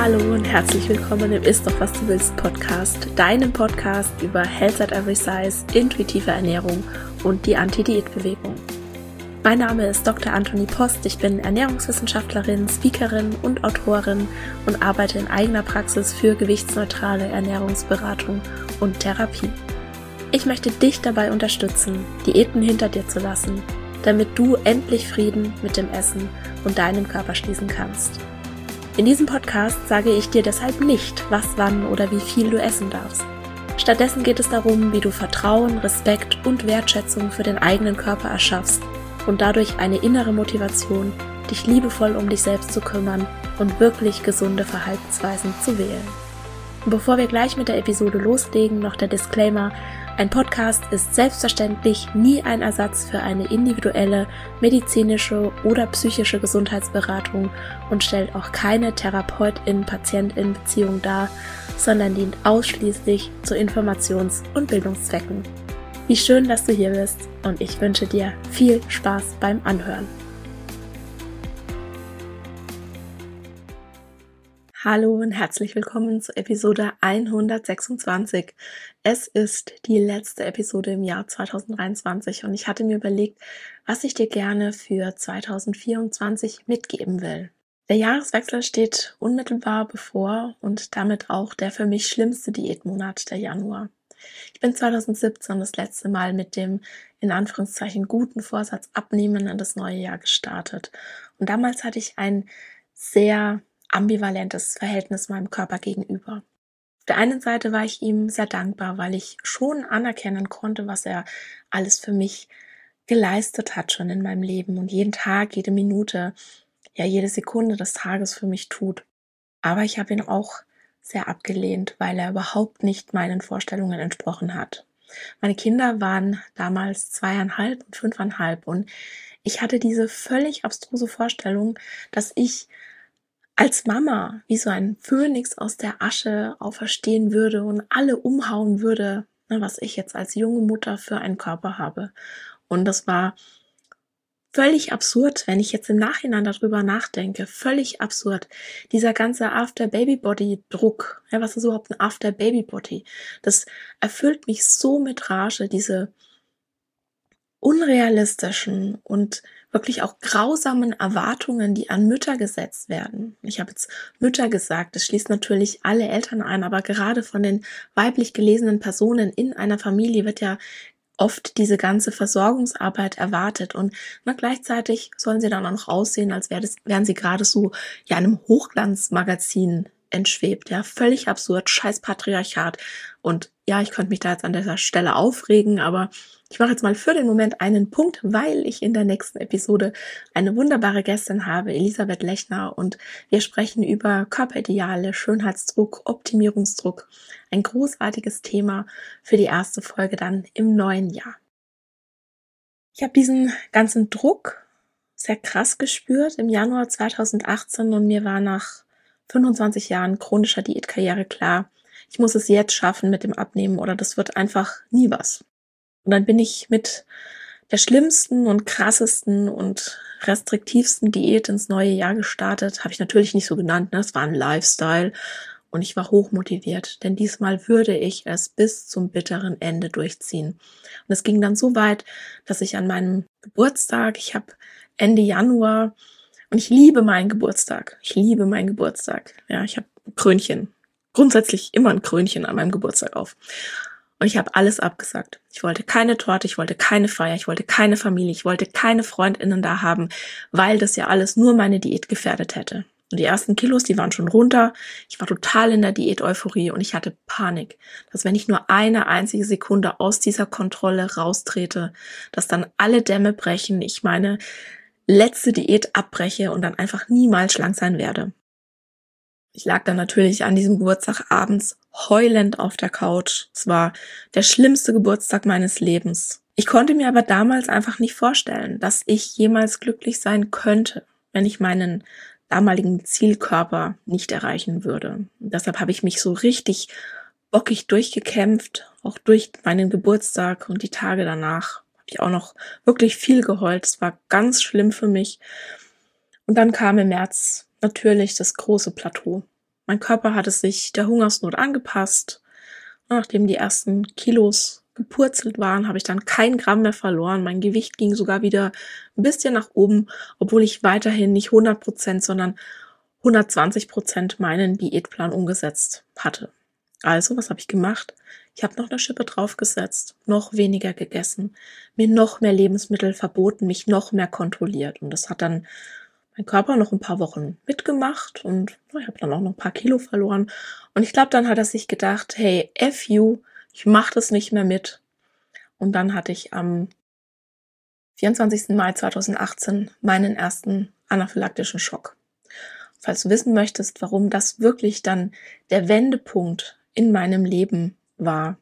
Hallo und herzlich willkommen im Ist doch was du willst Podcast, deinem Podcast über Health at Every Size, intuitive Ernährung und die Anti-Diät-Bewegung. Mein Name ist Dr. Antonie Post, ich bin Ernährungswissenschaftlerin, Speakerin und Autorin und arbeite in eigener Praxis für gewichtsneutrale Ernährungsberatung und Therapie. Ich möchte dich dabei unterstützen, Diäten hinter dir zu lassen, damit du endlich Frieden mit dem Essen und deinem Körper schließen kannst. In diesem Podcast sage ich dir deshalb nicht, was, wann oder wie viel du essen darfst. Stattdessen geht es darum, wie du Vertrauen, Respekt und Wertschätzung für den eigenen Körper erschaffst und dadurch eine innere Motivation, dich liebevoll um dich selbst zu kümmern und wirklich gesunde Verhaltensweisen zu wählen. Und bevor wir gleich mit der Episode loslegen, noch der Disclaimer: Ein Podcast ist selbstverständlich nie ein Ersatz für eine individuelle medizinische oder psychische Gesundheitsberatung und stellt auch keine Therapeutin-Patientin-Beziehung dar, sondern dient ausschließlich zu Informations- und Bildungszwecken. Wie schön, dass du hier bist und ich wünsche dir viel Spaß beim Anhören. Hallo und herzlich willkommen zu Episode 126. Es ist die letzte Episode im Jahr 2023 und ich hatte mir überlegt, was ich dir gerne für 2024 mitgeben will. Der Jahreswechsel steht unmittelbar bevor und damit auch der für mich schlimmste Diätmonat, der Januar. Ich bin 2017 das letzte Mal mit dem in Anführungszeichen guten Vorsatz Abnehmen in das neue Jahr gestartet. Und damals hatte ich ein sehr ambivalentes Verhältnis meinem Körper gegenüber. Auf der einen Seite war ich ihm sehr dankbar, weil ich schon anerkennen konnte, was er alles für mich geleistet hat schon in meinem Leben und jeden Tag, jede Minute, ja jede Sekunde des Tages für mich tut. Aber ich habe ihn auch sehr abgelehnt, weil er überhaupt nicht meinen Vorstellungen entsprochen hat. Meine Kinder waren damals 2,5 und 5,5 und ich hatte diese völlig abstruse Vorstellung, dass ich als Mama wie so ein Phönix aus der Asche auferstehen würde und alle umhauen würde, was ich jetzt als junge Mutter für einen Körper habe. Und das war völlig absurd, wenn ich jetzt im Nachhinein darüber nachdenke. Völlig absurd. Dieser ganze After-Baby-Body-Druck. Ja, was ist überhaupt ein After-Baby-Body? Das erfüllt mich so mit Rage, diese unrealistischen und wirklich auch grausamen Erwartungen, die an Mütter gesetzt werden. Ich habe jetzt Mütter gesagt, das schließt natürlich alle Eltern ein, aber gerade von den weiblich gelesenen Personen in einer Familie wird ja oft diese ganze Versorgungsarbeit erwartet und gleichzeitig sollen sie dann auch noch aussehen, als wären sie gerade so ja einem Hochglanzmagazin entschwebt. Ja, völlig absurd, scheiß Patriarchat. Und ja, ich könnte mich da jetzt an dieser Stelle aufregen, aber ich mache jetzt mal für den Moment einen Punkt, weil ich in der nächsten Episode eine wunderbare Gästin habe, Elisabeth Lechner, und wir sprechen über Körperideale, Schönheitsdruck, Optimierungsdruck. Ein großartiges Thema für die erste Folge dann im neuen Jahr. Ich habe diesen ganzen Druck sehr krass gespürt im Januar 2018 und mir war nach 25 Jahren chronischer Diätkarriere klar, ich muss es jetzt schaffen mit dem Abnehmen oder das wird einfach nie was. Und dann bin ich mit der schlimmsten und krassesten und restriktivsten Diät ins neue Jahr gestartet. Habe ich natürlich nicht so genannt, es war ein Lifestyle und ich war hochmotiviert, denn diesmal würde ich es bis zum bitteren Ende durchziehen. Und es ging dann so weit, dass ich an meinem Geburtstag, ich habe Ende Januar und ich liebe meinen Geburtstag. Ja, ich habe ein Krönchen. Grundsätzlich immer ein Krönchen an meinem Geburtstag auf. Und ich habe alles abgesagt. Ich wollte keine Torte, ich wollte keine Feier, ich wollte keine Familie, ich wollte keine FreundInnen da haben, weil das ja alles nur meine Diät gefährdet hätte. Und die ersten Kilos, die waren schon runter. Ich war total in der Diät-Euphorie und ich hatte Panik, dass wenn ich nur eine einzige Sekunde aus dieser Kontrolle raustrete, dass dann alle Dämme brechen, ich meine letzte Diät abbreche und dann einfach niemals schlank sein werde. Ich lag dann natürlich an diesem Geburtstag abends heulend auf der Couch. Es war der schlimmste Geburtstag meines Lebens. Ich konnte mir aber damals einfach nicht vorstellen, dass ich jemals glücklich sein könnte, wenn ich meinen damaligen Zielkörper nicht erreichen würde. Und deshalb habe ich mich so richtig bockig durchgekämpft, auch durch meinen Geburtstag und die Tage danach. Habe ich auch noch wirklich viel geheult. Es war ganz schlimm für mich. Und dann kam im März natürlich das große Plateau. Mein Körper hatte sich der Hungersnot angepasst. Nachdem die ersten Kilos gepurzelt waren, habe ich dann kein Gramm mehr verloren. Mein Gewicht ging sogar wieder ein bisschen nach oben, obwohl ich weiterhin nicht 100%, sondern 120% meinen Diätplan umgesetzt hatte. Also, was habe ich gemacht? Ich habe noch eine Schippe draufgesetzt, noch weniger gegessen, mir noch mehr Lebensmittel verboten, mich noch mehr kontrolliert. Und das hat dann mein Körper noch ein paar Wochen mitgemacht und ich habe dann auch noch ein paar Kilo verloren. Und ich glaube, dann hat er sich gedacht, hey, F you, ich mache das nicht mehr mit. Und dann hatte ich am 24. Mai 2018 meinen ersten anaphylaktischen Schock. Falls du wissen möchtest, warum das wirklich dann der Wendepunkt in meinem Leben war,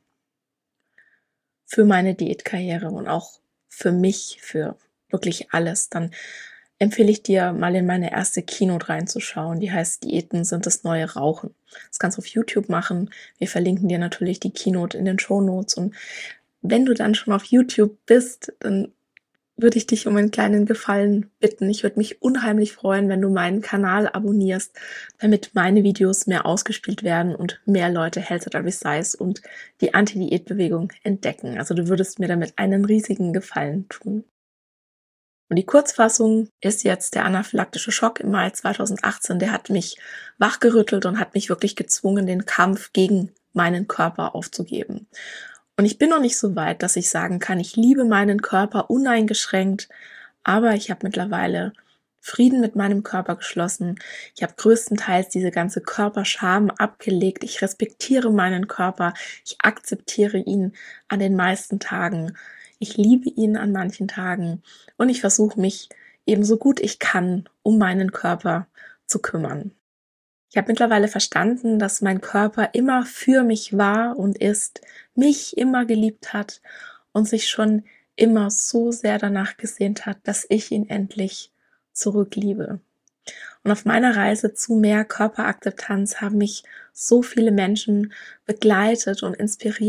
für meine Diätkarriere und auch für mich, für wirklich alles, dann empfehle ich dir, mal in meine erste Keynote reinzuschauen. Die heißt Diäten sind das neue Rauchen. Das kannst du auf YouTube machen. Wir verlinken dir natürlich die Keynote in den Shownotes. Und wenn du dann schon auf YouTube bist, dann würde ich dich um einen kleinen Gefallen bitten. Ich würde mich unheimlich freuen, wenn du meinen Kanal abonnierst, damit meine Videos mehr ausgespielt werden und mehr Leute Health at Every Size und die Anti-Diät-Bewegung entdecken. Also du würdest mir damit einen riesigen Gefallen tun. Und die Kurzfassung ist jetzt der anaphylaktische Schock im Mai 2018. Der hat mich wachgerüttelt und hat mich wirklich gezwungen, den Kampf gegen meinen Körper aufzugeben. Und ich bin noch nicht so weit, dass ich sagen kann, ich liebe meinen Körper uneingeschränkt, aber ich habe mittlerweile Frieden mit meinem Körper geschlossen. Ich habe größtenteils diese ganze Körperscham abgelegt. Ich respektiere meinen Körper. Ich akzeptiere ihn an den meisten Tagen. Ich liebe ihn an manchen Tagen und ich versuche mich eben so gut ich kann um meinen Körper zu kümmern. Ich habe mittlerweile verstanden, dass mein Körper immer für mich war und ist, mich immer geliebt hat und sich schon immer so sehr danach gesehnt hat, dass ich ihn endlich zurückliebe. Und auf meiner Reise zu mehr Körperakzeptanz haben mich so viele Menschen begleitet und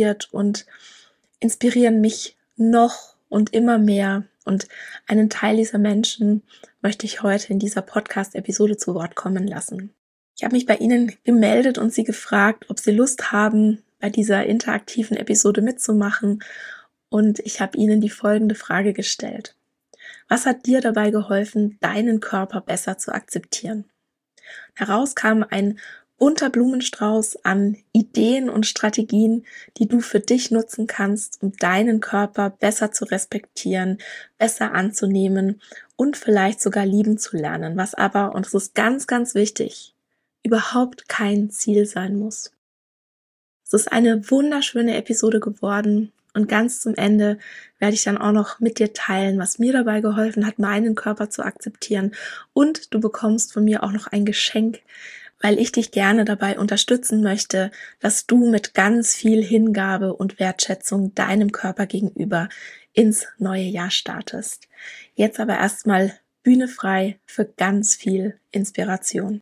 inspirieren mich noch und immer mehr. Und einen Teil dieser Menschen möchte ich heute in dieser Podcast-Episode zu Wort kommen lassen. Ich habe mich bei Ihnen gemeldet und Sie gefragt, ob Sie Lust haben, bei dieser interaktiven Episode mitzumachen. Und ich habe Ihnen die folgende Frage gestellt. Was hat dir dabei geholfen, deinen Körper besser zu akzeptieren? Heraus kam ein bunter Blumenstrauß an Ideen und Strategien, die du für dich nutzen kannst, um deinen Körper besser zu respektieren, besser anzunehmen und vielleicht sogar lieben zu lernen, was aber, und das ist ganz, ganz wichtig, überhaupt kein Ziel sein muss. Es ist eine wunderschöne Episode geworden und ganz zum Ende werde ich dann auch noch mit dir teilen, was mir dabei geholfen hat, meinen Körper zu akzeptieren, und du bekommst von mir auch noch ein Geschenk, weil ich dich gerne dabei unterstützen möchte, dass du mit ganz viel Hingabe und Wertschätzung deinem Körper gegenüber ins neue Jahr startest. Jetzt aber erstmal Bühne frei für ganz viel Inspiration.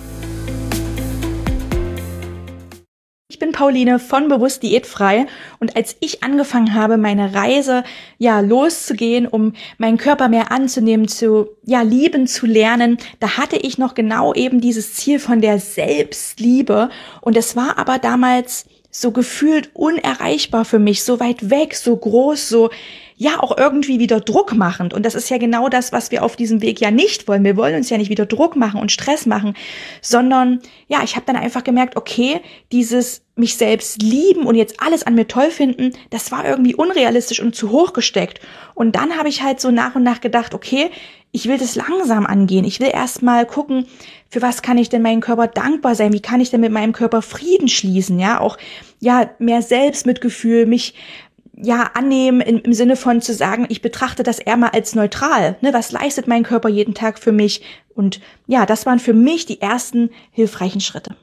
Ich bin Pauline von Bewusst Diätfrei und als ich angefangen habe, meine Reise loszugehen, um meinen Körper mehr anzunehmen, lieben zu lernen, da hatte ich noch genau eben dieses Ziel von der Selbstliebe, und es war aber damals so gefühlt unerreichbar für mich, so weit weg, so groß, so auch irgendwie wieder Druck machend. Und das ist ja genau das, was wir auf diesem Weg ja nicht wollen. Wir wollen uns ja nicht wieder Druck machen und Stress machen, sondern ich habe dann einfach gemerkt, okay, dieses mich selbst lieben und jetzt alles an mir toll finden, das war irgendwie unrealistisch und zu hoch gesteckt. Und dann habe ich halt so nach und nach gedacht, okay, ich will das langsam angehen. Ich will erst mal gucken, für was kann ich denn meinem Körper dankbar sein? Wie kann ich denn mit meinem Körper Frieden schließen? Auch mehr Selbstmitgefühl, mich annehmen im Sinne von zu sagen, ich betrachte das eher mal als neutral. Was leistet mein Körper jeden Tag für mich? Und das waren für mich die ersten hilfreichen Schritte.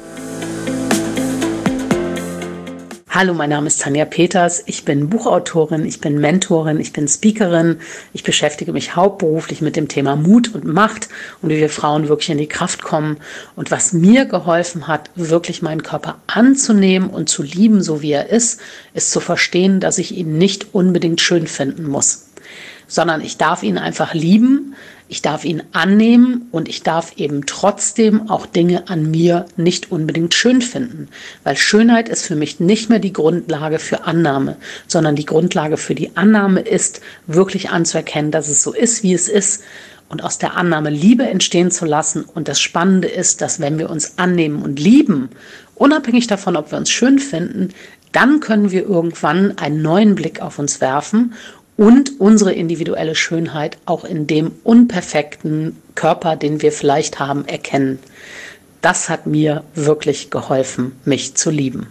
Hallo, mein Name ist Tanja Peters. Ich bin Buchautorin, ich bin Mentorin, ich bin Speakerin. Ich beschäftige mich hauptberuflich mit dem Thema Mut und Macht und wie wir Frauen wirklich in die Kraft kommen. Und was mir geholfen hat, wirklich meinen Körper anzunehmen und zu lieben, so wie er ist zu verstehen, dass ich ihn nicht unbedingt schön finden muss, sondern ich darf ihn einfach lieben. Ich darf ihn annehmen und ich darf eben trotzdem auch Dinge an mir nicht unbedingt schön finden. Weil Schönheit ist für mich nicht mehr die Grundlage für Annahme, sondern die Grundlage für die Annahme ist, wirklich anzuerkennen, dass es so ist, wie es ist und aus der Annahme Liebe entstehen zu lassen. Und das Spannende ist, dass wenn wir uns annehmen und lieben, unabhängig davon, ob wir uns schön finden, dann können wir irgendwann einen neuen Blick auf uns werfen und unsere individuelle Schönheit auch in dem unperfekten Körper, den wir vielleicht haben, erkennen. Das hat mir wirklich geholfen, mich zu lieben.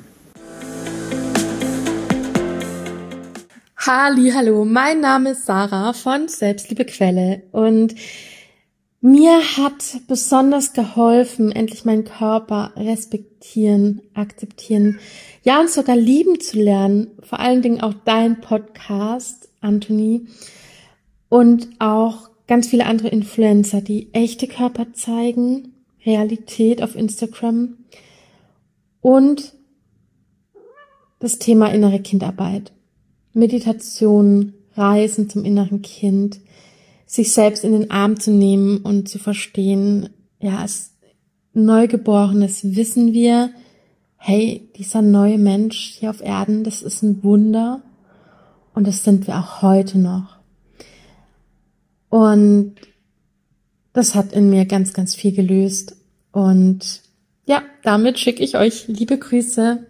Hallo, mein Name ist Sarah von Selbstliebequelle und mir hat besonders geholfen, endlich meinen Körper respektieren, akzeptieren, ja und sogar lieben zu lernen. Vor allen Dingen auch dein Podcast, Anthony, und auch ganz viele andere Influencer, die echte Körper zeigen, Realität auf Instagram und das Thema innere Kindarbeit, Meditation, Reisen zum inneren Kind, sich selbst in den Arm zu nehmen und zu verstehen, ja, als Neugeborenes wissen wir, hey, dieser neue Mensch hier auf Erden, das ist ein Wunder. Und das sind wir auch heute noch. Und das hat in mir ganz, ganz viel gelöst. Und ja, damit schicke ich euch liebe Grüße.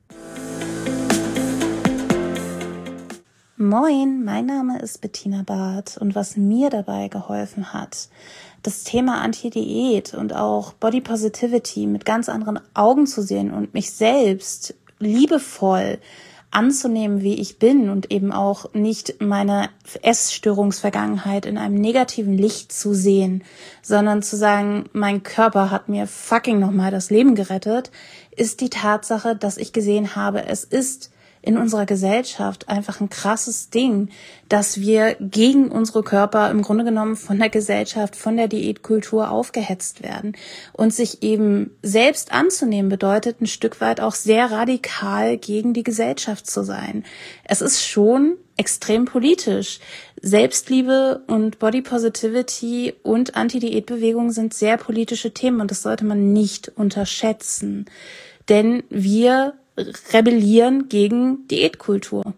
Moin, mein Name ist Bettina Barth und was mir dabei geholfen hat, das Thema Anti-Diät und auch Body Positivity mit ganz anderen Augen zu sehen und mich selbst liebevoll anzunehmen, wie ich bin und eben auch nicht meine Essstörungsvergangenheit in einem negativen Licht zu sehen, sondern zu sagen, mein Körper hat mir fucking nochmal das Leben gerettet, ist die Tatsache, dass ich gesehen habe, es ist in unserer Gesellschaft einfach ein krasses Ding, dass wir gegen unsere Körper im Grunde genommen von der Gesellschaft, von der Diätkultur aufgehetzt werden. Und sich eben selbst anzunehmen bedeutet ein Stück weit auch sehr radikal gegen die Gesellschaft zu sein. Es ist schon extrem politisch. Selbstliebe und Body Positivity und Anti-Diät-Bewegung sind sehr politische Themen und das sollte man nicht unterschätzen. Denn wir rebellieren gegen Diätkultur.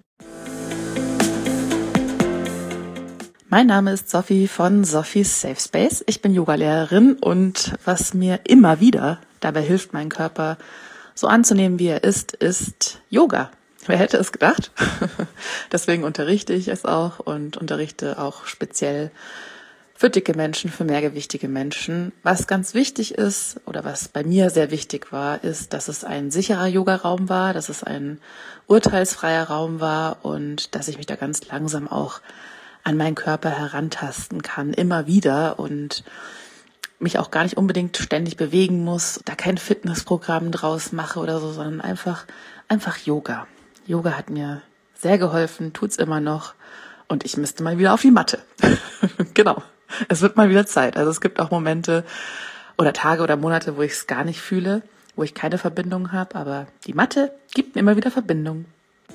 Mein Name ist Sophie von Sophies Safe Space. Ich bin Yogalehrerin und was mir immer wieder dabei hilft, meinen Körper so anzunehmen, wie er ist Yoga. Wer hätte es gedacht? Deswegen unterrichte ich es auch und unterrichte auch speziell für dicke Menschen, für mehrgewichtige Menschen. Was ganz wichtig ist oder was bei mir sehr wichtig war, ist, dass es ein sicherer Yoga-Raum war, dass es ein urteilsfreier Raum war und dass ich mich da ganz langsam auch an meinen Körper herantasten kann, immer wieder und mich auch gar nicht unbedingt ständig bewegen muss, da kein Fitnessprogramm draus mache oder so, sondern einfach Yoga. Yoga hat mir sehr geholfen, tut's immer noch und ich müsste mal wieder auf die Matte. Genau. Es wird mal wieder Zeit. Also es gibt auch Momente oder Tage oder Monate, wo ich es gar nicht fühle, wo ich keine Verbindung habe, aber die Matte gibt mir immer wieder Verbindung.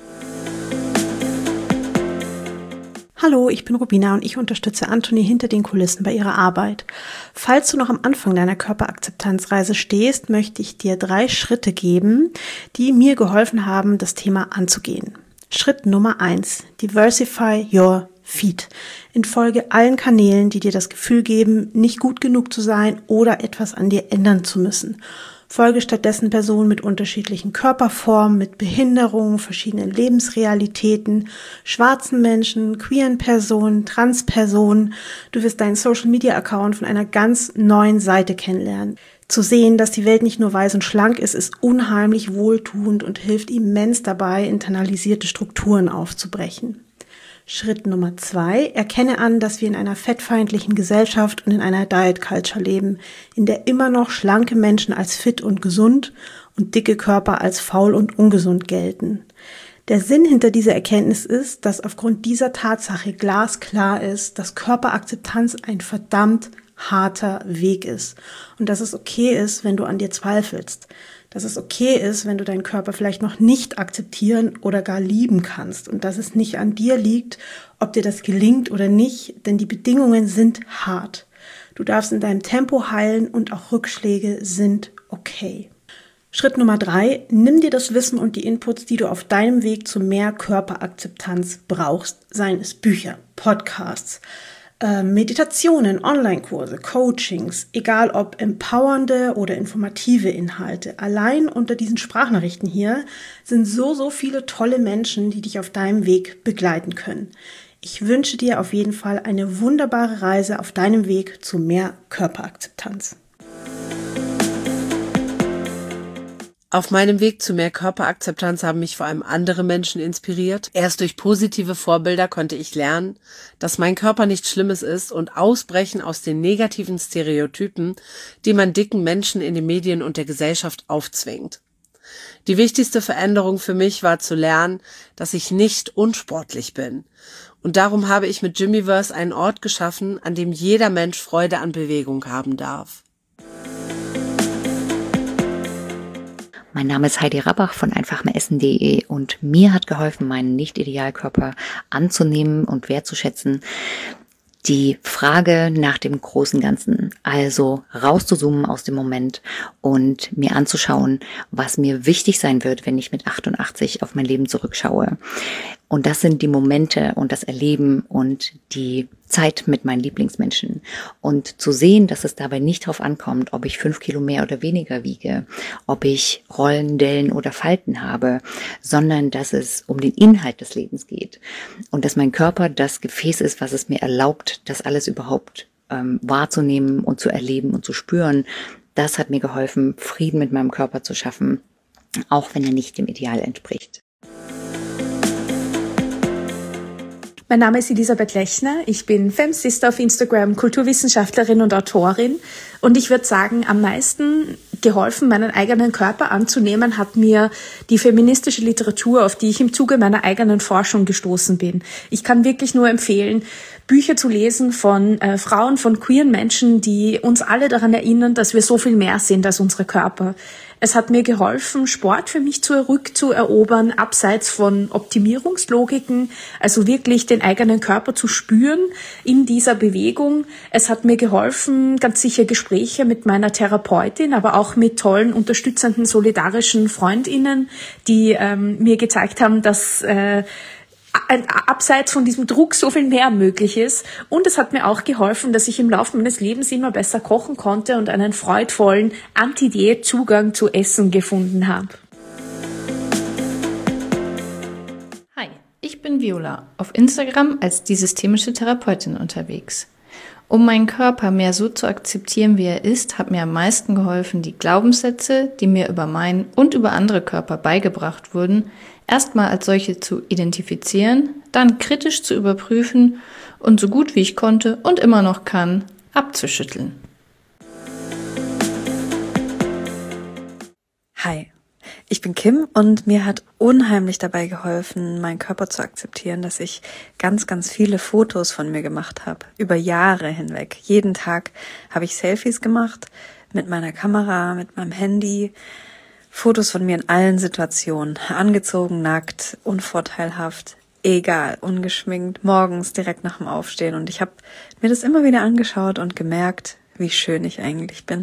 Hallo, ich bin Rubina und ich unterstütze Anthony hinter den Kulissen bei ihrer Arbeit. Falls du noch am Anfang deiner Körperakzeptanzreise stehst, möchte ich dir 3 Schritte geben, die mir geholfen haben, das Thema anzugehen. Schritt Nummer 1. Diversify your feed. Entfolge allen Kanälen, die dir das Gefühl geben, nicht gut genug zu sein oder etwas an dir ändern zu müssen. Folge stattdessen Personen mit unterschiedlichen Körperformen, mit Behinderungen, verschiedenen Lebensrealitäten, schwarzen Menschen, queeren Personen, Transpersonen. Du wirst deinen Social-Media-Account von einer ganz neuen Seite kennenlernen. Zu sehen, dass die Welt nicht nur weiß und schlank ist unheimlich wohltuend und hilft immens dabei, internalisierte Strukturen aufzubrechen. Schritt Nummer 2. Erkenne an, dass wir in einer fettfeindlichen Gesellschaft und in einer Diet Culture leben, in der immer noch schlanke Menschen als fit und gesund und dicke Körper als faul und ungesund gelten. Der Sinn hinter dieser Erkenntnis ist, dass aufgrund dieser Tatsache glasklar ist, dass Körperakzeptanz ein verdammt harter Weg ist und dass es okay ist, wenn du an dir zweifelst. Dass es okay ist, wenn du deinen Körper vielleicht noch nicht akzeptieren oder gar lieben kannst und dass es nicht an dir liegt, ob dir das gelingt oder nicht, denn die Bedingungen sind hart. Du darfst in deinem Tempo heilen und auch Rückschläge sind okay. Schritt Nummer 3, nimm dir das Wissen und die Inputs, die du auf deinem Weg zu mehr Körperakzeptanz brauchst, seien es Bücher, Podcasts, Meditationen, Online-Kurse, Coachings, egal ob empowernde oder informative Inhalte. Allein unter diesen Sprachnachrichten hier sind so viele tolle Menschen, die dich auf deinem Weg begleiten können. Ich wünsche dir auf jeden Fall eine wunderbare Reise auf deinem Weg zu mehr Körperakzeptanz. Auf meinem Weg zu mehr Körperakzeptanz haben mich vor allem andere Menschen inspiriert. Erst durch positive Vorbilder konnte ich lernen, dass mein Körper nichts Schlimmes ist und ausbrechen aus den negativen Stereotypen, die man dicken Menschen in den Medien und der Gesellschaft aufzwingt. Die wichtigste Veränderung für mich war zu lernen, dass ich nicht unsportlich bin. Und darum habe ich mit Gymmiverse einen Ort geschaffen, an dem jeder Mensch Freude an Bewegung haben darf. Mein Name ist Heidi Rabach von einfachmeressen.de und mir hat geholfen, meinen Nicht-Idealkörper anzunehmen und wertzuschätzen, die Frage nach dem großen Ganzen, also rauszuzoomen aus dem Moment und mir anzuschauen, was mir wichtig sein wird, wenn ich mit 88 auf mein Leben zurückschaue. Und das sind die Momente und das Erleben und die Zeit mit meinen Lieblingsmenschen. Und zu sehen, dass es dabei nicht darauf ankommt, ob ich 5 Kilo mehr oder weniger wiege, ob ich Rollen, Dellen oder Falten habe, sondern dass es um den Inhalt des Lebens geht. Und dass mein Körper das Gefäß ist, was es mir erlaubt, das alles überhaupt wahrzunehmen und zu erleben und zu spüren. Das hat mir geholfen, Frieden mit meinem Körper zu schaffen, auch wenn er nicht dem Ideal entspricht. Mein Name ist Elisabeth Lechner, ich bin Femsister auf Instagram, Kulturwissenschaftlerin und Autorin und ich würde sagen, am meisten geholfen, meinen eigenen Körper anzunehmen, hat mir die feministische Literatur, auf die ich im Zuge meiner eigenen Forschung gestoßen bin. Ich kann wirklich nur empfehlen, Bücher zu lesen von Frauen, von queeren Menschen, die uns alle daran erinnern, dass wir so viel mehr sind als unsere Körper. Es hat mir geholfen, Sport für mich zurückzuerobern, abseits von Optimierungslogiken, also wirklich den eigenen Körper zu spüren in dieser Bewegung. Es hat mir geholfen, ganz sicher Gespräche mit meiner Therapeutin, aber auch mit tollen, unterstützenden, solidarischen FreundInnen, die mir gezeigt haben, dass abseits von diesem Druck so viel mehr möglich ist. Und es hat mir auch geholfen, dass ich im Laufe meines Lebens immer besser kochen konnte und einen freudvollen Anti-Diät-Zugang zu Essen gefunden habe. Hi, ich bin Viola, auf Instagram als die systemische Therapeutin unterwegs. Um meinen Körper mehr so zu akzeptieren, wie er ist, hat mir am meisten geholfen, die Glaubenssätze, die mir über meinen und über andere Körper beigebracht wurden, erstmal als solche zu identifizieren, dann kritisch zu überprüfen und so gut wie ich konnte und immer noch kann, abzuschütteln. Hi, ich bin Kim und mir hat unheimlich dabei geholfen, meinen Körper zu akzeptieren, dass ich ganz viele Fotos von mir gemacht habe, über Jahre hinweg. Jeden Tag habe ich Selfies gemacht mit meiner Kamera, mit meinem Handy, Fotos von mir in allen Situationen, angezogen, nackt, unvorteilhaft, egal, ungeschminkt, morgens direkt nach dem Aufstehen. Und ich habe mir das immer wieder angeschaut und gemerkt, wie schön ich eigentlich bin.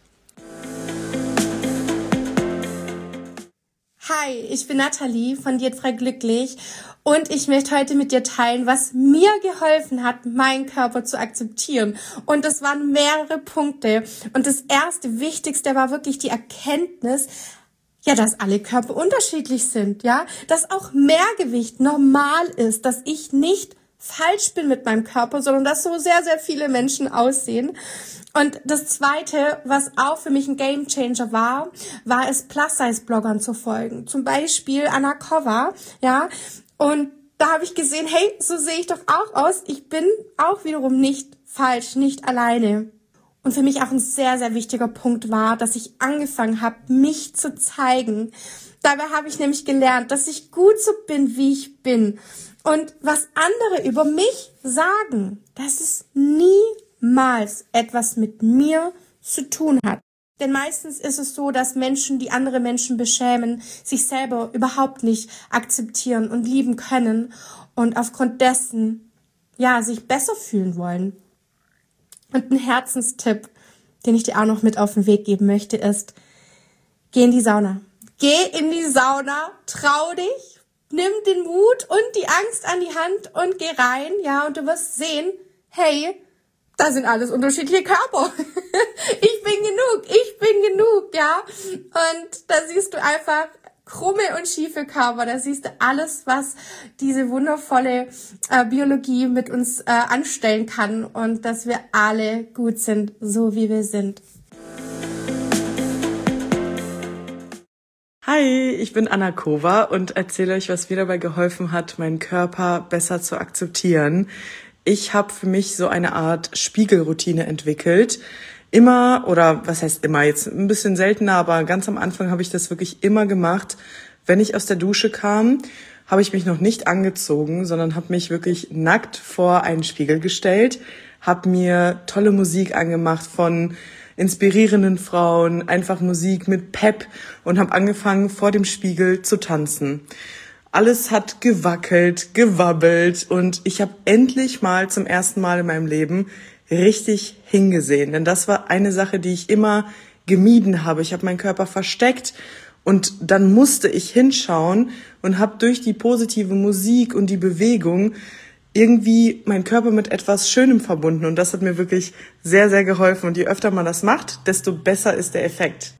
Hi, ich bin Nathalie von Diätfrei Glücklich und ich möchte heute mit dir teilen, was mir geholfen hat, meinen Körper zu akzeptieren. Und das waren mehrere Punkte. Und das erste, wichtigste war wirklich die Erkenntnis, ja, dass alle Körper unterschiedlich sind, ja, dass auch Mehrgewicht normal ist, dass ich nicht falsch bin mit meinem Körper, sondern dass so sehr viele Menschen aussehen. Und das Zweite, was auch für mich ein Gamechanger war es Plus-Size-Bloggern zu folgen. Zum Beispiel Anna Kova, ja. Und da habe ich gesehen, hey, so sehe ich doch auch aus. Ich bin auch wiederum nicht falsch, nicht alleine. Und für mich auch ein sehr wichtiger Punkt war, dass ich angefangen habe, mich zu zeigen. Dabei habe ich nämlich gelernt, dass ich gut so bin, wie ich bin. Und was andere über mich sagen, dass es niemals etwas mit mir zu tun hat. Denn meistens ist es so, dass Menschen, die andere Menschen beschämen, sich selber überhaupt nicht akzeptieren und lieben können und aufgrund dessen, ja, sich besser fühlen wollen. Und ein Herzenstipp, den ich dir auch noch mit auf den Weg geben möchte, ist, geh in die Sauna. Geh in die Sauna, trau dich, nimm den Mut und die Angst an die Hand und geh rein, ja, und du wirst sehen, hey, da sind alles unterschiedliche Körper. Ich bin genug, ja. Und da siehst du einfach krumme und schiefe Körper, da siehst du alles, was diese wundervolle Biologie mit uns anstellen kann und dass wir alle gut sind, so wie wir sind. Hi, ich bin Anna Kova und erzähle euch, was mir dabei geholfen hat, meinen Körper besser zu akzeptieren. Ich habe für mich so eine Art Spiegelroutine entwickelt. Immer, oder was heißt immer, jetzt ein bisschen seltener, aber ganz am Anfang habe ich das wirklich immer gemacht. Wenn ich aus der Dusche kam, habe ich mich noch nicht angezogen, sondern habe mich wirklich nackt vor einen Spiegel gestellt, habe mir tolle Musik angemacht von inspirierenden Frauen, einfach Musik mit Pep und habe angefangen, vor dem Spiegel zu tanzen. Alles hat gewackelt, gewabbelt und ich habe endlich mal zum ersten Mal in meinem Leben richtig hingesehen. Denn das war eine Sache, die ich immer gemieden habe. Ich habe meinen Körper versteckt und dann musste ich hinschauen und habe durch die positive Musik und die Bewegung irgendwie meinen Körper mit etwas Schönem verbunden. Und das hat mir wirklich sehr, sehr geholfen. Und je öfter man das macht, desto besser ist der Effekt.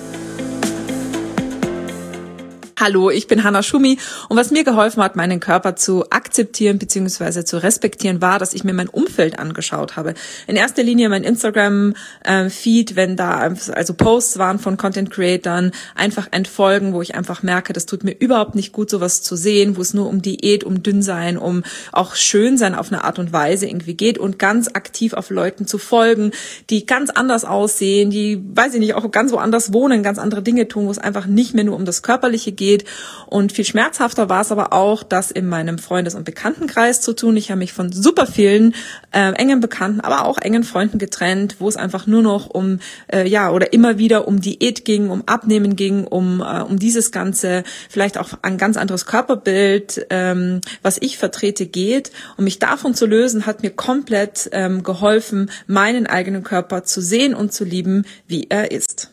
Hallo, ich bin Hanna Schumi und was mir geholfen hat, meinen Körper zu akzeptieren bzw. zu respektieren, war, dass ich mir mein Umfeld angeschaut habe. In erster Linie mein Instagram-Feed, wenn da also Posts waren von Content-Creatern, einfach entfolgen, wo ich einfach merke, das tut mir überhaupt nicht gut, sowas zu sehen, wo es nur um Diät, um Dünnsein, um auch Schönsein auf eine Art und Weise irgendwie geht und ganz aktiv auf Leuten zu folgen, die ganz anders aussehen, die, weiß ich nicht, auch ganz woanders wohnen, ganz andere Dinge tun, wo es einfach nicht mehr nur um das Körperliche geht. Und viel schmerzhafter war es aber auch, das in meinem Freundes- und Bekanntenkreis zu tun. Ich habe mich von super vielen engen Bekannten, aber auch engen Freunden getrennt, wo es einfach nur noch um oder immer wieder um Diät ging, um Abnehmen ging, um dieses ganze, vielleicht auch ein ganz anderes Körperbild, was ich vertrete, geht. Und mich davon zu lösen, hat mir komplett geholfen, meinen eigenen Körper zu sehen und zu lieben, wie er ist.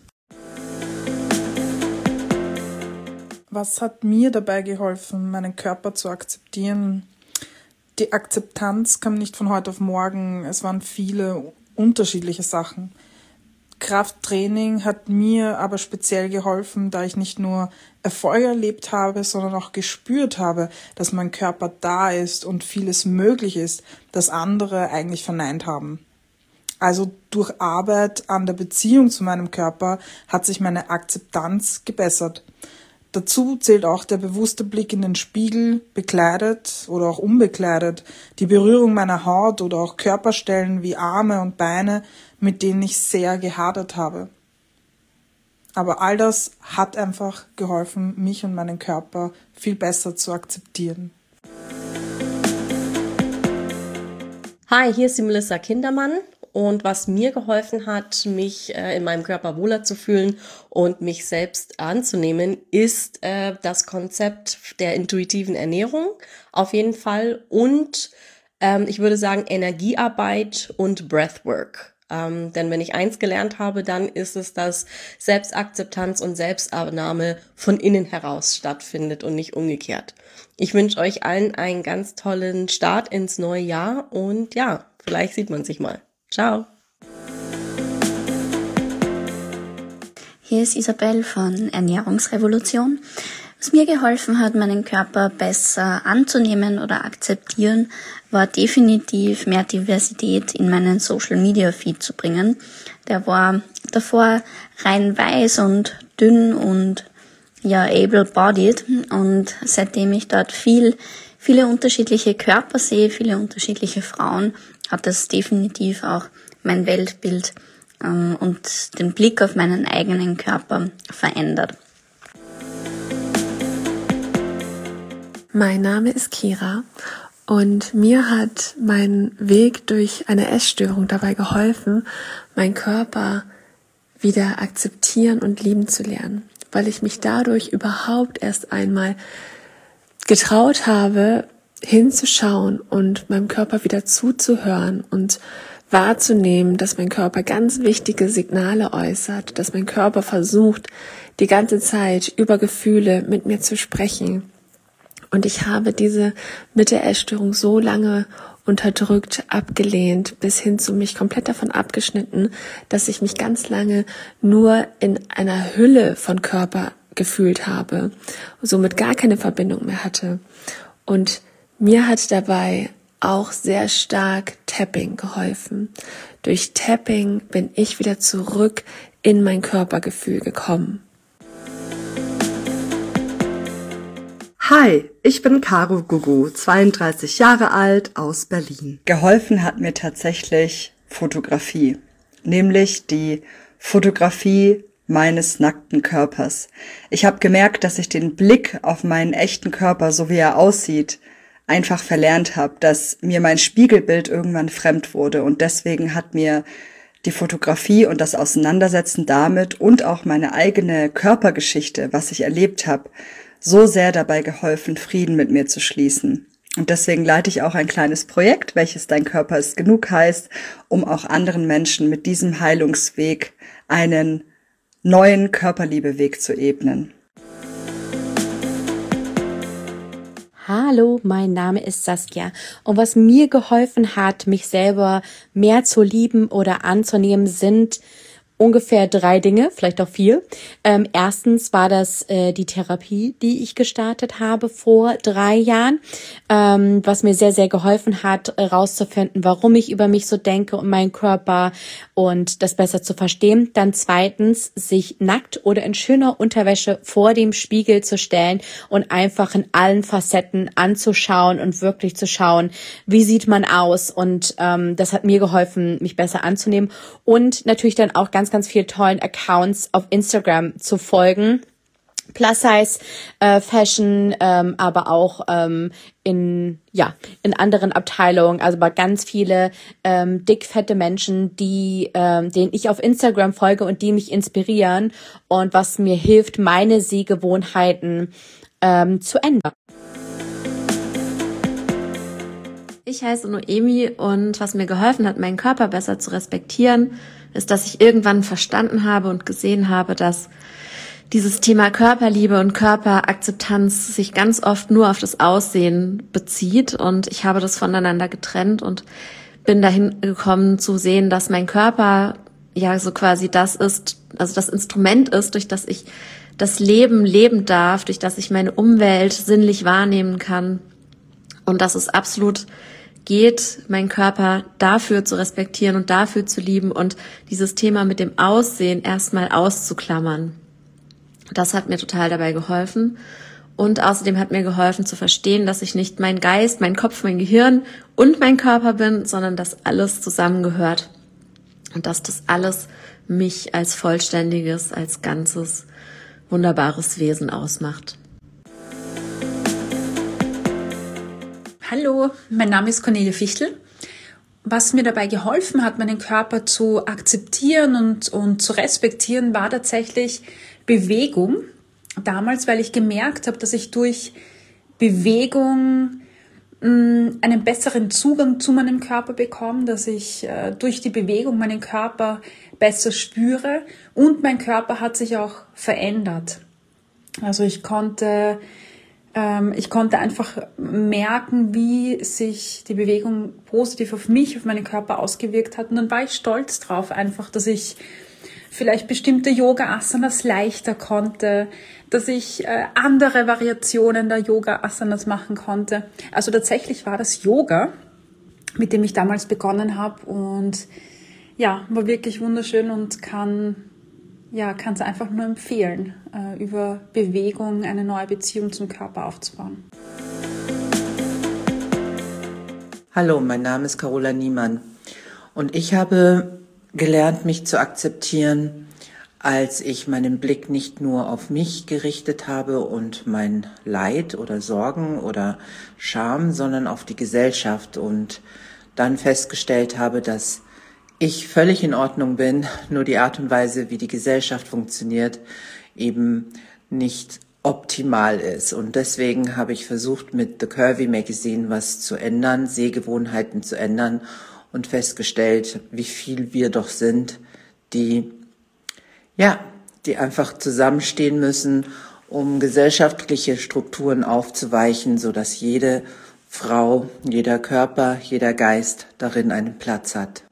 Was hat mir dabei geholfen, meinen Körper zu akzeptieren? Die Akzeptanz kam nicht von heute auf morgen. Es waren viele unterschiedliche Sachen. Krafttraining hat mir aber speziell geholfen, da ich nicht nur Erfolge erlebt habe, sondern auch gespürt habe, dass mein Körper da ist und vieles möglich ist, das andere eigentlich verneint haben. Also durch Arbeit an der Beziehung zu meinem Körper hat sich meine Akzeptanz gebessert. Dazu zählt auch der bewusste Blick in den Spiegel, bekleidet oder auch unbekleidet, die Berührung meiner Haut oder auch Körperstellen wie Arme und Beine, mit denen ich sehr gehadert habe. Aber all das hat einfach geholfen, mich und meinen Körper viel besser zu akzeptieren. Hi, hier ist die Melissa Kindermann. Und was mir geholfen hat, mich in meinem Körper wohler zu fühlen und mich selbst anzunehmen, ist das Konzept der intuitiven Ernährung auf jeden Fall und ich würde sagen Energiearbeit und Breathwork. Denn wenn ich eins gelernt habe, dann ist es, dass Selbstakzeptanz und Selbstannahme von innen heraus stattfindet und nicht umgekehrt. Ich wünsche euch allen einen ganz tollen Start ins neue Jahr und ja, vielleicht sieht man sich mal. Ciao. Hier ist Isabel von Ernährungsrevolution. Was mir geholfen hat, meinen Körper besser anzunehmen oder akzeptieren, war definitiv mehr Diversität in meinen Social-Media-Feed zu bringen. Der war davor rein weiß und dünn und ja able-bodied und seitdem ich dort viele unterschiedliche Körper sehe, viele unterschiedliche Frauen, hat das definitiv auch mein Weltbild und den Blick auf meinen eigenen Körper verändert. Mein Name ist Kira und mir hat mein Weg durch eine Essstörung dabei geholfen, meinen Körper wieder akzeptieren und lieben zu lernen, weil ich mich dadurch überhaupt erst einmal getraut habe, hinzuschauen und meinem Körper wieder zuzuhören und wahrzunehmen, dass mein Körper ganz wichtige Signale äußert, dass mein Körper versucht, die ganze Zeit über Gefühle mit mir zu sprechen. Und ich habe diese mit der Essstörung so lange unterdrückt, abgelehnt, bis hin zu mich komplett davon abgeschnitten, dass ich mich ganz lange nur in einer Hülle von Körper gefühlt habe, somit gar keine Verbindung mehr hatte. Und mir hat dabei auch sehr stark Tapping geholfen. Durch Tapping bin ich wieder zurück in mein Körpergefühl gekommen. Hi, ich bin Caro Gugu, 32 Jahre alt, aus Berlin. Geholfen hat mir tatsächlich Fotografie, nämlich die Fotografie meines nackten Körpers. Ich habe gemerkt, dass ich den Blick auf meinen echten Körper, so wie er aussieht, einfach verlernt habe, dass mir mein Spiegelbild irgendwann fremd wurde, und deswegen hat mir die Fotografie und das Auseinandersetzen damit und auch meine eigene Körpergeschichte, was ich erlebt habe, so sehr dabei geholfen, Frieden mit mir zu schließen. Und deswegen leite ich auch ein kleines Projekt, welches Dein Körper ist genug heißt, um auch anderen Menschen mit diesem Heilungsweg einen neuen Körperliebeweg zu ebnen. Hallo, mein Name ist Saskia, und was mir geholfen hat, mich selber mehr zu lieben oder anzunehmen, sind ungefähr 3 Dinge, vielleicht auch 4. Erstens war das die Therapie, die ich gestartet habe vor 3 Jahren, was mir sehr, sehr geholfen hat, herauszufinden, warum ich über mich so denke und meinen Körper, und das besser zu verstehen. Dann zweitens, sich nackt oder in schöner Unterwäsche vor dem Spiegel zu stellen und einfach in allen Facetten anzuschauen und wirklich zu schauen, wie sieht man aus. Und das hat mir geholfen, mich besser anzunehmen, und natürlich dann auch ganz viel tollen Accounts auf Instagram zu folgen. Plus-Size Fashion, aber auch in anderen Abteilungen, also bei ganz viele dickfette Menschen, denen ich auf Instagram folge und die mich inspirieren, und was mir hilft, meine Sehgewohnheiten zu ändern. Ich heiße Noemi, und was mir geholfen hat, meinen Körper besser zu respektieren, ist, dass ich irgendwann verstanden habe und gesehen habe, dass dieses Thema Körperliebe und Körperakzeptanz sich ganz oft nur auf das Aussehen bezieht, und ich habe das voneinander getrennt und bin dahin gekommen zu sehen, dass mein Körper ja so quasi das ist, also das Instrument ist, durch das ich das Leben leben darf, durch das ich meine Umwelt sinnlich wahrnehmen kann, und dass es absolut geht, meinen Körper dafür zu respektieren und dafür zu lieben und dieses Thema mit dem Aussehen erstmal auszuklammern. Das hat mir total dabei geholfen, und außerdem hat mir geholfen zu verstehen, dass ich nicht mein Geist, mein Kopf, mein Gehirn und mein Körper bin, sondern dass alles zusammengehört und dass das alles mich als vollständiges, als ganzes, wunderbares Wesen ausmacht. Hallo, mein Name ist Cornelia Fichtel. Was mir dabei geholfen hat, meinen Körper zu akzeptieren und zu respektieren, war tatsächlich Bewegung. Damals, weil ich gemerkt habe, dass ich durch Bewegung einen besseren Zugang zu meinem Körper bekomme, dass ich durch die Bewegung meinen Körper besser spüre, und mein Körper hat sich auch verändert. Also ich konnte einfach merken, wie sich die Bewegung positiv auf mich, auf meinen Körper ausgewirkt hat. Und dann war ich stolz drauf, einfach, dass ich vielleicht bestimmte Yoga-Asanas leichter konnte, dass ich andere Variationen der Yoga-Asanas machen konnte. Also tatsächlich war das Yoga, mit dem ich damals begonnen habe, und ja, war wirklich wunderschön und kann es einfach nur empfehlen, über Bewegung eine neue Beziehung zum Körper aufzubauen. Hallo, mein Name ist Carola Niemann, und ich habe gelernt, mich zu akzeptieren, als ich meinen Blick nicht nur auf mich gerichtet habe und mein Leid oder Sorgen oder Scham, sondern auf die Gesellschaft, und dann festgestellt habe, dass ich völlig in Ordnung bin, nur die Art und Weise, wie die Gesellschaft funktioniert, eben nicht optimal ist. Und deswegen habe ich versucht, mit The Curvy Magazine was zu ändern, Sehgewohnheiten zu ändern und festgestellt, wie viel wir doch sind, die einfach zusammenstehen müssen, um gesellschaftliche Strukturen aufzuweichen, so dass jede Frau, jeder Körper, jeder Geist darin einen Platz hat.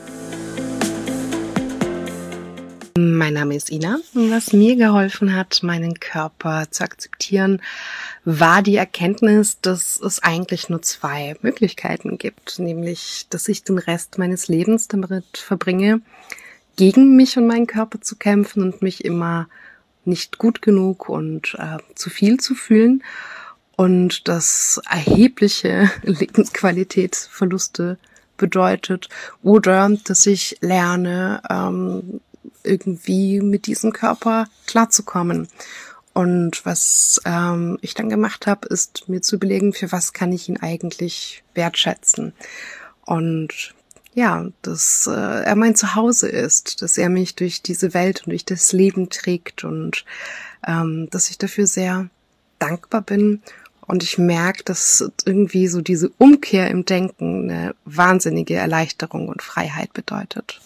Mein Name ist Ina. Was mir geholfen hat, meinen Körper zu akzeptieren, war die Erkenntnis, dass es eigentlich nur 2 Möglichkeiten gibt, nämlich, dass ich den Rest meines Lebens damit verbringe, gegen mich und meinen Körper zu kämpfen und mich immer nicht gut genug und zu viel zu fühlen und das erhebliche Lebensqualitätsverluste bedeutet, oder dass ich lerne, irgendwie mit diesem Körper klarzukommen. Und was ich dann gemacht habe, ist mir zu überlegen, für was kann ich ihn eigentlich wertschätzen. Und ja, dass er mein Zuhause ist, dass er mich durch diese Welt und durch das Leben trägt und dass ich dafür sehr dankbar bin. Und ich merke, dass irgendwie so diese Umkehr im Denken eine wahnsinnige Erleichterung und Freiheit bedeutet.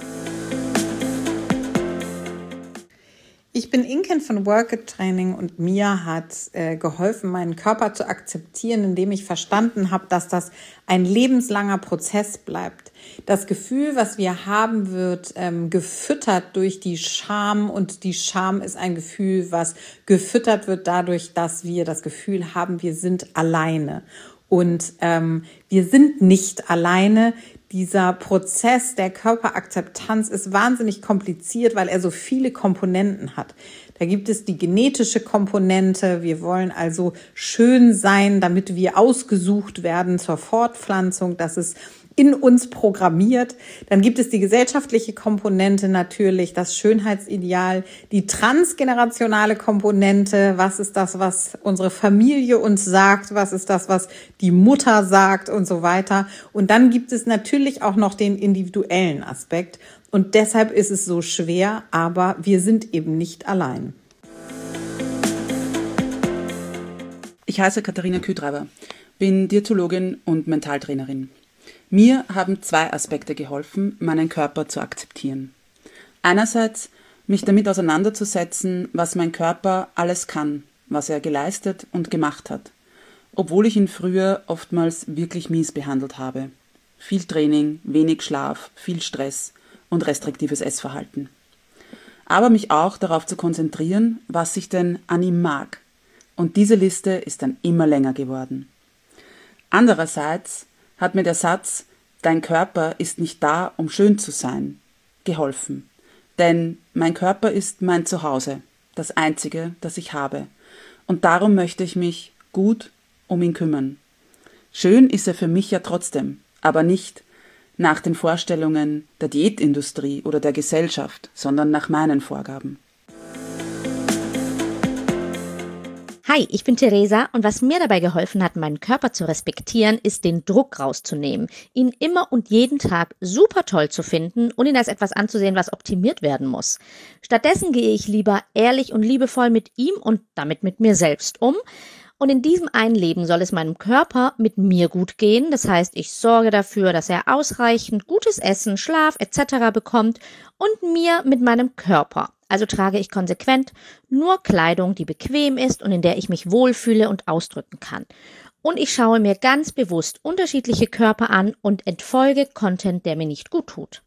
Ich bin Inken von Work Training und mir hat geholfen, meinen Körper zu akzeptieren, indem ich verstanden habe, dass das ein lebenslanger Prozess bleibt. Das Gefühl, was wir haben, wird gefüttert durch die Scham, und die Scham ist ein Gefühl, was gefüttert wird dadurch, dass wir das Gefühl haben, wir sind alleine. Und wir sind nicht alleine. Dieser Prozess der Körperakzeptanz ist wahnsinnig kompliziert, weil er so viele Komponenten hat. Da gibt es die genetische Komponente. Wir wollen also schön sein, damit wir ausgesucht werden zur Fortpflanzung. Das ist in uns programmiert. Dann gibt es die gesellschaftliche Komponente natürlich, das Schönheitsideal, die transgenerationale Komponente. Was ist das, was unsere Familie uns sagt? Was ist das, was die Mutter sagt und so weiter? Und dann gibt es natürlich auch noch den individuellen Aspekt. Und deshalb ist es so schwer, aber wir sind eben nicht allein. Ich heiße Katharina Kühtreiber, bin Diätologin und Mentaltrainerin. Mir haben 2 Aspekte geholfen, meinen Körper zu akzeptieren. Einerseits, mich damit auseinanderzusetzen, was mein Körper alles kann, was er geleistet und gemacht hat, obwohl ich ihn früher oftmals wirklich mies behandelt habe. Viel Training, wenig Schlaf, viel Stress und restriktives Essverhalten. Aber mich auch darauf zu konzentrieren, was ich denn an ihm mag. Und diese Liste ist dann immer länger geworden. Andererseits hat mir der Satz, dein Körper ist nicht da, um schön zu sein, geholfen. Denn mein Körper ist mein Zuhause, das einzige, das ich habe. Und darum möchte ich mich gut um ihn kümmern. Schön ist er für mich ja trotzdem, aber nicht nach den Vorstellungen der Diätindustrie oder der Gesellschaft, sondern nach meinen Vorgaben. Hi, ich bin Theresa und was mir dabei geholfen hat, meinen Körper zu respektieren, ist den Druck rauszunehmen, ihn immer und jeden Tag super toll zu finden und ihn als etwas anzusehen, was optimiert werden muss. Stattdessen gehe ich lieber ehrlich und liebevoll mit ihm und damit mit mir selbst um. Und in diesem einen Leben soll es meinem Körper mit mir gut gehen. Das heißt, ich sorge dafür, dass er ausreichend gutes Essen, Schlaf etc. bekommt und mir mit meinem Körper. Also trage ich konsequent nur Kleidung, die bequem ist und in der ich mich wohlfühle und ausdrücken kann. Und ich schaue mir ganz bewusst unterschiedliche Körper an und entfolge Content, der mir nicht gut tut.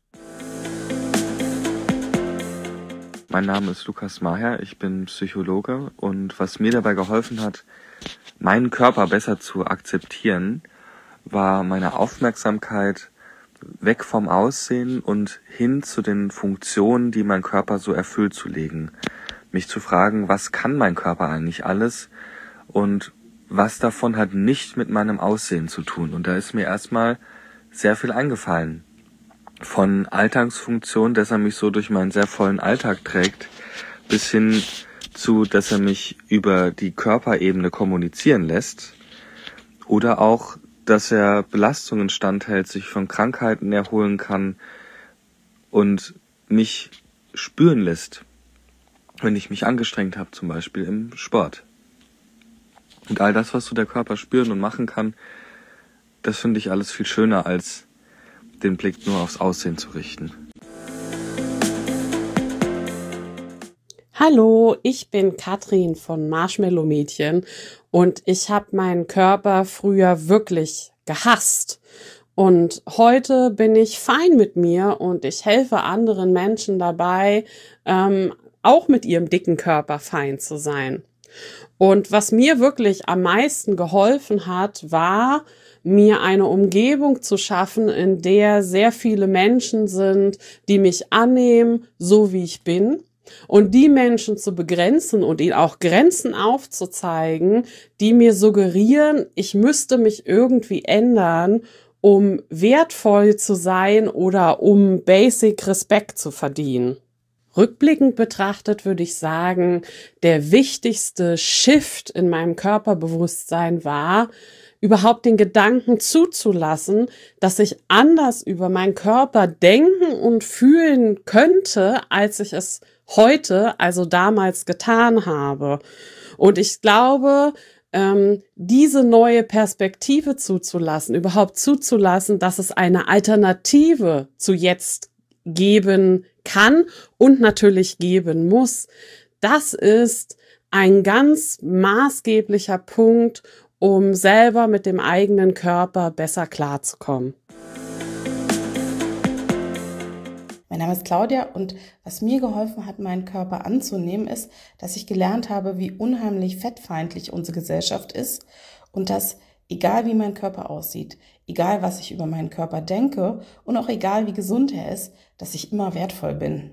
Mein Name ist Lukas Maher, ich bin Psychologe und was mir dabei geholfen hat, meinen Körper besser zu akzeptieren, war meine Aufmerksamkeit weg vom Aussehen und hin zu den Funktionen, die mein Körper so erfüllt, zu legen. Mich zu fragen, was kann mein Körper eigentlich alles und was davon hat nicht mit meinem Aussehen zu tun. Und da ist mir erstmal sehr viel eingefallen. Von Alltagsfunktion, dass er mich so durch meinen sehr vollen Alltag trägt, bis hin zu, dass er mich über die Körperebene kommunizieren lässt. Oder auch, dass er Belastungen standhält, sich von Krankheiten erholen kann und mich spüren lässt, wenn ich mich angestrengt habe, zum Beispiel im Sport. Und all das, was so der Körper spüren und machen kann, das finde ich alles viel schöner als den Blick nur aufs Aussehen zu richten. Hallo, ich bin Katrin von Marshmallow Mädchen und ich habe meinen Körper früher wirklich gehasst. Und heute bin ich fein mit mir und ich helfe anderen Menschen dabei, auch mit ihrem dicken Körper fein zu sein. Und was mir wirklich am meisten geholfen hat, war, mir eine Umgebung zu schaffen, in der sehr viele Menschen sind, die mich annehmen, so wie ich bin. Und die Menschen zu begrenzen und ihnen auch Grenzen aufzuzeigen, die mir suggerieren, ich müsste mich irgendwie ändern, um wertvoll zu sein oder um Basic Respekt zu verdienen. Rückblickend betrachtet würde ich sagen, der wichtigste Shift in meinem Körperbewusstsein war, überhaupt den Gedanken zuzulassen, dass ich anders über meinen Körper denken und fühlen könnte, als ich es heute, also damals getan habe. Und ich glaube, diese neue Perspektive zuzulassen, überhaupt zuzulassen, dass es eine Alternative zu jetzt geben kann und natürlich geben muss, das ist ein ganz maßgeblicher Punkt, um selber mit dem eigenen Körper besser klarzukommen. Mein Name ist Claudia und was mir geholfen hat, meinen Körper anzunehmen, ist, dass ich gelernt habe, wie unheimlich fettfeindlich unsere Gesellschaft ist und dass, egal wie mein Körper aussieht, egal was ich über meinen Körper denke und auch egal wie gesund er ist, dass ich immer wertvoll bin.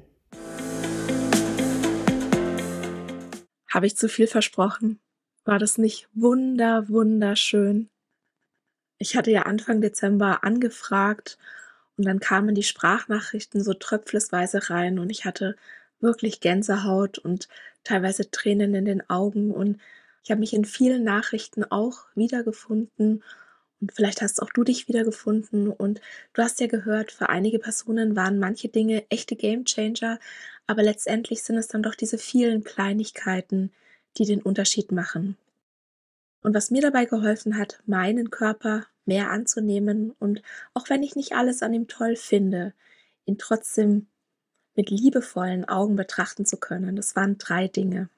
Habe ich zu viel versprochen? War das nicht wunderschön? Ich hatte ja Anfang Dezember angefragt und dann kamen die Sprachnachrichten so tröpfchenweise rein und ich hatte wirklich Gänsehaut und teilweise Tränen in den Augen und ich habe mich in vielen Nachrichten auch wiedergefunden und vielleicht hast auch du dich wiedergefunden und du hast ja gehört, für einige Personen waren manche Dinge echte Gamechanger, aber letztendlich sind es dann doch diese vielen Kleinigkeiten, die den Unterschied machen. Und was mir dabei geholfen hat, meinen Körper mehr anzunehmen und auch wenn ich nicht alles an ihm toll finde, ihn trotzdem mit liebevollen Augen betrachten zu können, das waren 3 Dinge.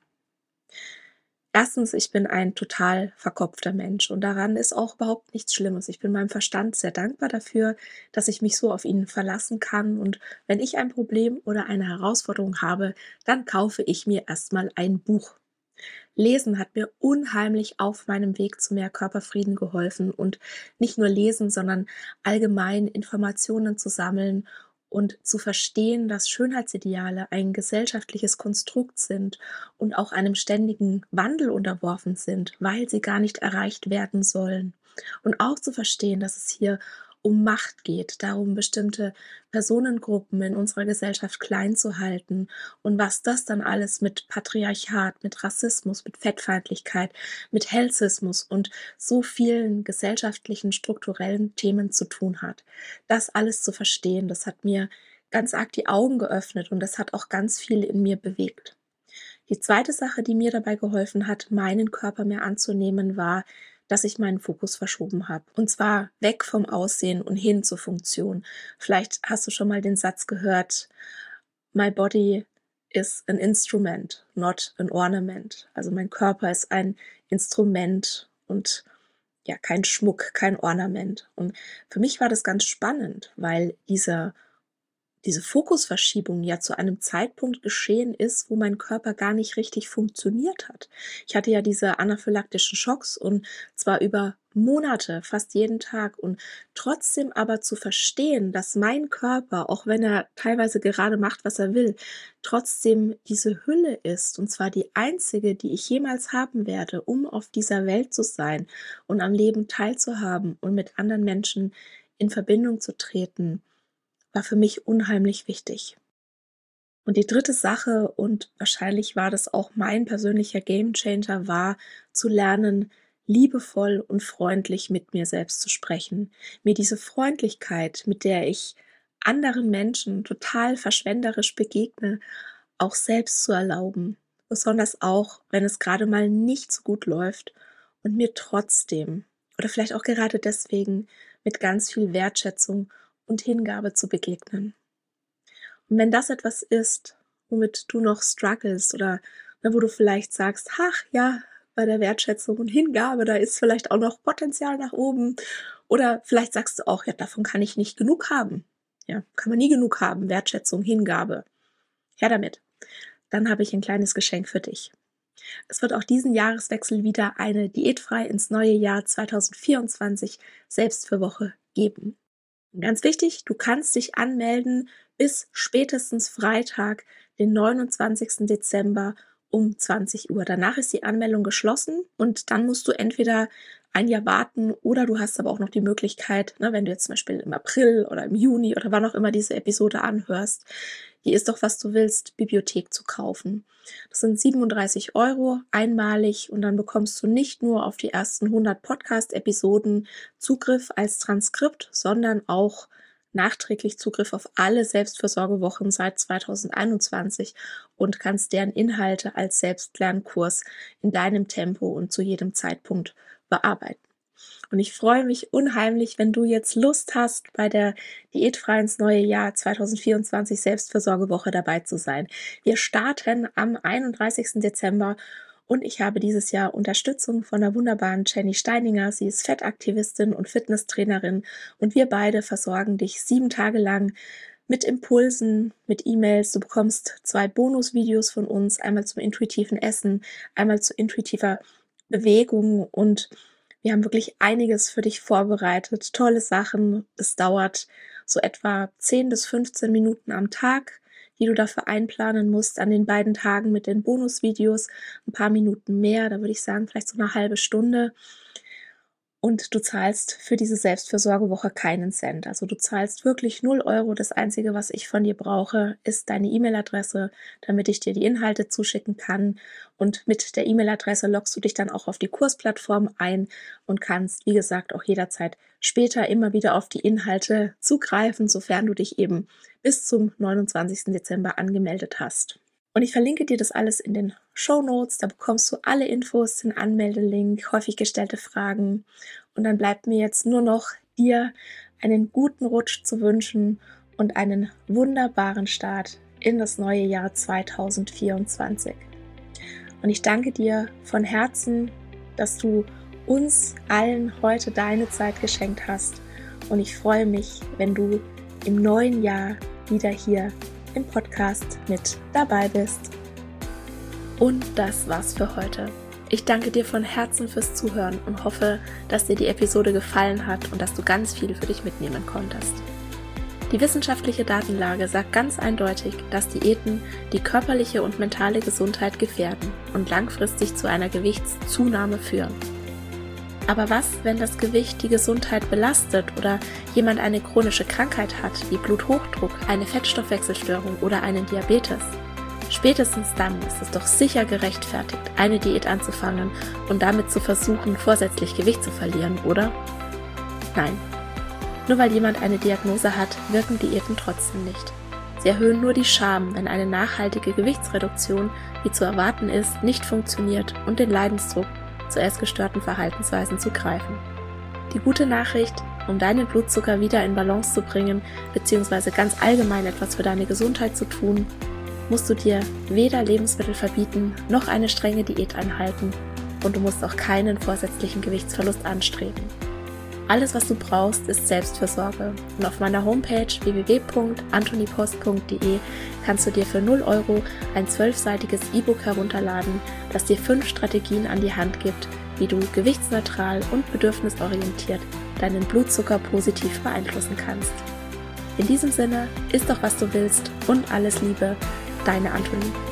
Erstens, ich bin ein total verkopfter Mensch und daran ist auch überhaupt nichts Schlimmes. Ich bin meinem Verstand sehr dankbar dafür, dass ich mich so auf ihn verlassen kann und wenn ich ein Problem oder eine Herausforderung habe, dann kaufe ich mir erstmal ein Buch. Lesen hat mir unheimlich auf meinem Weg zu mehr Körperfrieden geholfen und nicht nur lesen, sondern allgemein Informationen zu sammeln und zu verstehen, dass Schönheitsideale ein gesellschaftliches Konstrukt sind und auch einem ständigen Wandel unterworfen sind, weil sie gar nicht erreicht werden sollen. Und auch zu verstehen, dass es hier um Macht geht, darum bestimmte Personengruppen in unserer Gesellschaft klein zu halten und was das dann alles mit Patriarchat, mit Rassismus, mit Fettfeindlichkeit, mit Hellsismus und so vielen gesellschaftlichen, strukturellen Themen zu tun hat. Das alles zu verstehen, das hat mir ganz arg die Augen geöffnet und das hat auch ganz viel in mir bewegt. Die zweite Sache, die mir dabei geholfen hat, meinen Körper mehr anzunehmen, war, dass ich meinen Fokus verschoben habe. Und zwar weg vom Aussehen und hin zur Funktion. Vielleicht hast du schon mal den Satz gehört, my body is an instrument, not an ornament. Also mein Körper ist ein Instrument und ja, kein Schmuck, kein Ornament. Und für mich war das ganz spannend, weil diese Fokusverschiebung ja zu einem Zeitpunkt geschehen ist, wo mein Körper gar nicht richtig funktioniert hat. Ich hatte ja diese anaphylaktischen Schocks und zwar über Monate, fast jeden Tag und trotzdem aber zu verstehen, dass mein Körper, auch wenn er teilweise gerade macht, was er will, trotzdem diese Hülle ist und zwar die einzige, die ich jemals haben werde, um auf dieser Welt zu sein und am Leben teilzuhaben und mit anderen Menschen in Verbindung zu treten, war für mich unheimlich wichtig. Und die dritte Sache, und wahrscheinlich war das auch mein persönlicher Gamechanger, war zu lernen, liebevoll und freundlich mit mir selbst zu sprechen. Mir diese Freundlichkeit, mit der ich anderen Menschen total verschwenderisch begegne, auch selbst zu erlauben. Besonders auch, wenn es gerade mal nicht so gut läuft und mir trotzdem, oder vielleicht auch gerade deswegen, mit ganz viel Wertschätzung und Hingabe zu begegnen. Und wenn das etwas ist, womit du noch struggles oder wo du vielleicht sagst, ach ja, bei der Wertschätzung und Hingabe, da ist vielleicht auch noch Potenzial nach oben. Oder vielleicht sagst du auch, ja, davon kann ich nicht genug haben. Ja, kann man nie genug haben, Wertschätzung, Hingabe. Her damit. Dann habe ich ein kleines Geschenk für dich. Es wird auch diesen Jahreswechsel wieder eine diätfrei ins neue Jahr 2024 Selbstfürwoche geben. Und ganz wichtig, du kannst dich anmelden bis spätestens Freitag, den 29. Dezember um 20 Uhr. Danach ist die Anmeldung geschlossen und dann musst du entweder ein Jahr warten oder du hast aber auch noch die Möglichkeit, wenn du jetzt zum Beispiel im April oder im Juni oder wann auch immer diese Episode anhörst, die ist doch, was du willst, Bibliothek zu kaufen. Das sind 37 € einmalig und dann bekommst du nicht nur auf die ersten 100 Podcast-Episoden Zugriff als Transkript, sondern auch nachträglich Zugriff auf alle Selbstfürsorgewochen seit 2021 und kannst deren Inhalte als Selbstlernkurs in deinem Tempo und zu jedem Zeitpunkt bearbeiten. Und ich freue mich unheimlich, wenn du jetzt Lust hast, bei der diätfrei ins neue Jahr 2024 Selbstfürsorgewoche dabei zu sein. Wir starten am 31. Dezember und ich habe dieses Jahr Unterstützung von der wunderbaren Jenny Steininger. Sie ist Fettaktivistin und Fitnesstrainerin und wir beide versorgen dich 7 Tage lang mit Impulsen, mit E-Mails. Du bekommst 2 Bonusvideos von uns, einmal zum intuitiven Essen, einmal zu intuitiver Bewegung und wir haben wirklich einiges für dich vorbereitet, tolle Sachen. Es dauert so etwa 10 bis 15 Minuten am Tag, die du dafür einplanen musst an den beiden Tagen mit den Bonusvideos. Ein paar Minuten mehr, da würde ich sagen vielleicht so eine halbe Stunde. Und du zahlst für diese Selbstfürsorgewoche keinen Cent. Also du zahlst wirklich 0 €. Das Einzige, was ich von dir brauche, ist deine E-Mail-Adresse, damit ich dir die Inhalte zuschicken kann. Und mit der E-Mail-Adresse loggst du dich dann auch auf die Kursplattform ein und kannst, wie gesagt, auch jederzeit später immer wieder auf die Inhalte zugreifen, sofern du dich eben bis zum 29. Dezember angemeldet hast. Und ich verlinke dir das alles in den Shownotes, da bekommst du alle Infos, den Anmeldelink, häufig gestellte Fragen. Und dann bleibt mir jetzt nur noch, dir einen guten Rutsch zu wünschen und einen wunderbaren Start in das neue Jahr 2024. Und ich danke dir von Herzen, dass du uns allen heute deine Zeit geschenkt hast. Und ich freue mich, wenn du im neuen Jahr wieder hier im Podcast mit dabei bist. Und das war's für heute. Ich danke dir von Herzen fürs Zuhören und hoffe, dass dir die Episode gefallen hat und dass du ganz viel für dich mitnehmen konntest. Die wissenschaftliche Datenlage sagt ganz eindeutig, dass Diäten die körperliche und mentale Gesundheit gefährden und langfristig zu einer Gewichtszunahme führen. Aber was, wenn das Gewicht die Gesundheit belastet oder jemand eine chronische Krankheit hat, wie Bluthochdruck, eine Fettstoffwechselstörung oder einen Diabetes? Spätestens dann ist es doch sicher gerechtfertigt, eine Diät anzufangen und damit zu versuchen, vorsätzlich Gewicht zu verlieren, oder? Nein. Nur weil jemand eine Diagnose hat, wirken Diäten trotzdem nicht. Sie erhöhen nur die Scham, wenn eine nachhaltige Gewichtsreduktion, wie zu erwarten ist, nicht funktioniert und den Leidensdruck zu essgestörten Verhaltensweisen zu greifen. Die gute Nachricht, um deinen Blutzucker wieder in Balance zu bringen, beziehungsweise ganz allgemein etwas für deine Gesundheit zu tun, musst du dir weder Lebensmittel verbieten, noch eine strenge Diät einhalten und du musst auch keinen vorsätzlichen Gewichtsverlust anstreben. Alles, was du brauchst, ist Selbstfürsorge und auf meiner Homepage www.antonipost.de kannst du dir für 0 € ein 12-seitiges E-Book herunterladen, das dir 5 Strategien an die Hand gibt, wie du gewichtsneutral und bedürfnisorientiert deinen Blutzucker positiv beeinflussen kannst. In diesem Sinne, iss doch was du willst und alles Liebe, deine Antonie.